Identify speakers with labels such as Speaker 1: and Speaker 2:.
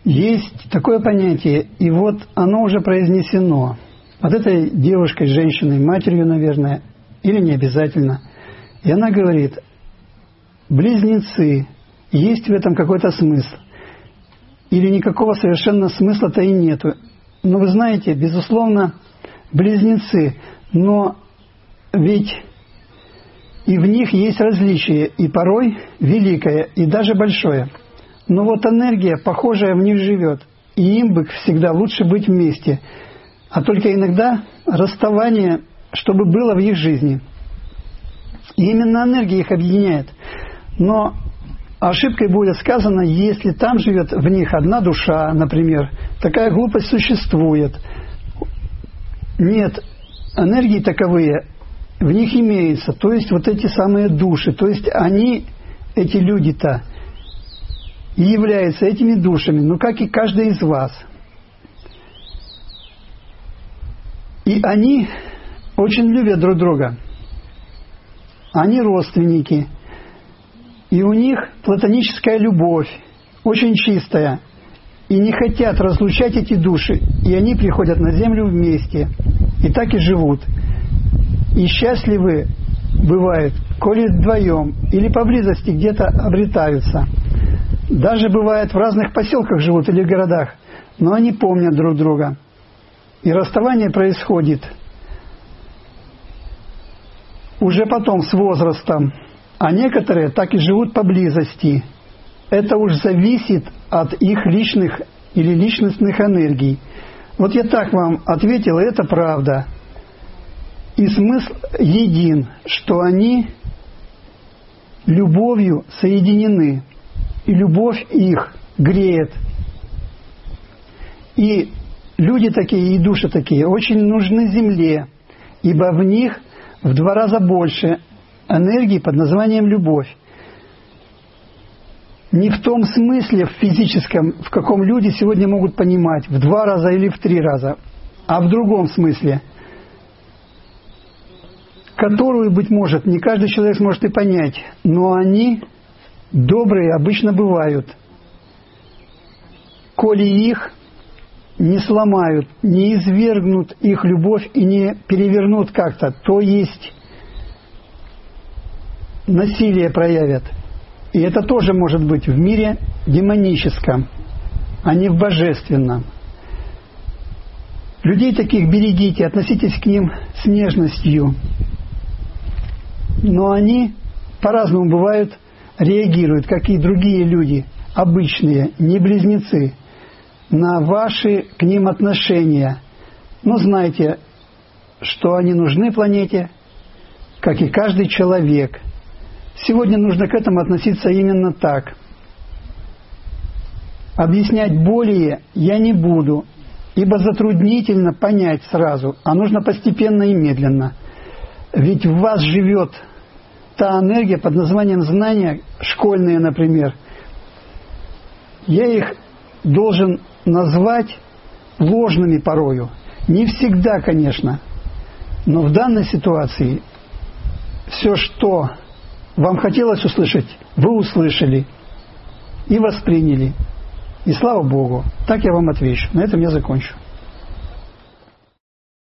Speaker 1: Есть такое понятие, и вот оно уже произнесено. Вот этой девушкой, женщиной, матерью, наверное, или не обязательно. И она говорит: близнецы, есть в этом какой-то смысл. Или никакого совершенно смысла-то и нету. Но вы знаете, безусловно, близнецы, но ведь и в них есть различие, и порой великое, и даже большое. Но вот энергия, похожая, в них живет, и им бы всегда лучше быть вместе, а только иногда расставание, чтобы было в их жизни. И именно энергия их объединяет. Но ошибкой будет сказано, если там живет в них одна душа, например, такая глупость существует. Нет, энергии таковые в них имеются, то есть вот эти самые души, то есть они, эти люди-то, и являются этими душами, ну как и каждый из вас. И они очень любят друг друга. Они родственники. И у них платоническая любовь, очень чистая. И не хотят разлучать эти души. И они приходят на землю вместе. И так и живут. И счастливы бывают, коли вдвоем или поблизости где-то обретаются. Даже бывает в разных поселках живут или городах. Но они помнят друг друга. И расставание происходит уже потом, с возрастом. А некоторые так и живут поблизости. Это уж зависит от их личных или личностных энергий. Вот я так вам ответил, и это правда. И смысл един, что они любовью соединены. И любовь их греет. И люди такие, и души такие очень нужны Земле, ибо в них в 2 раза больше энергии под названием любовь. Не в том смысле, в физическом, в каком люди сегодня могут понимать, в 2 раза или в 3 раза, а в другом смысле, которую, быть может, не каждый человек сможет и понять, но они добрые обычно бывают, коли их не сломают, не извергнут их любовь и не перевернут как-то, то есть насилие проявят. И это тоже может быть в мире демоническом, а не в божественном. Людей таких берегите, относитесь к ним с нежностью. Но они по-разному бывают, реагируют, как и другие люди, обычные, не близнецы, на ваши к ним отношения. Но знайте, что они нужны планете, как и каждый человек. Сегодня нужно к этому относиться именно так. Объяснять более я не буду, ибо затруднительно понять сразу, а нужно постепенно и медленно. Ведь в вас живет та энергия под названием знания, школьные, например. Я их должен назвать ложными порою. Не всегда, конечно. Но в данной ситуации все, что вам хотелось услышать, вы услышали и восприняли. И слава Богу. Так я вам отвечу. На этом я закончу.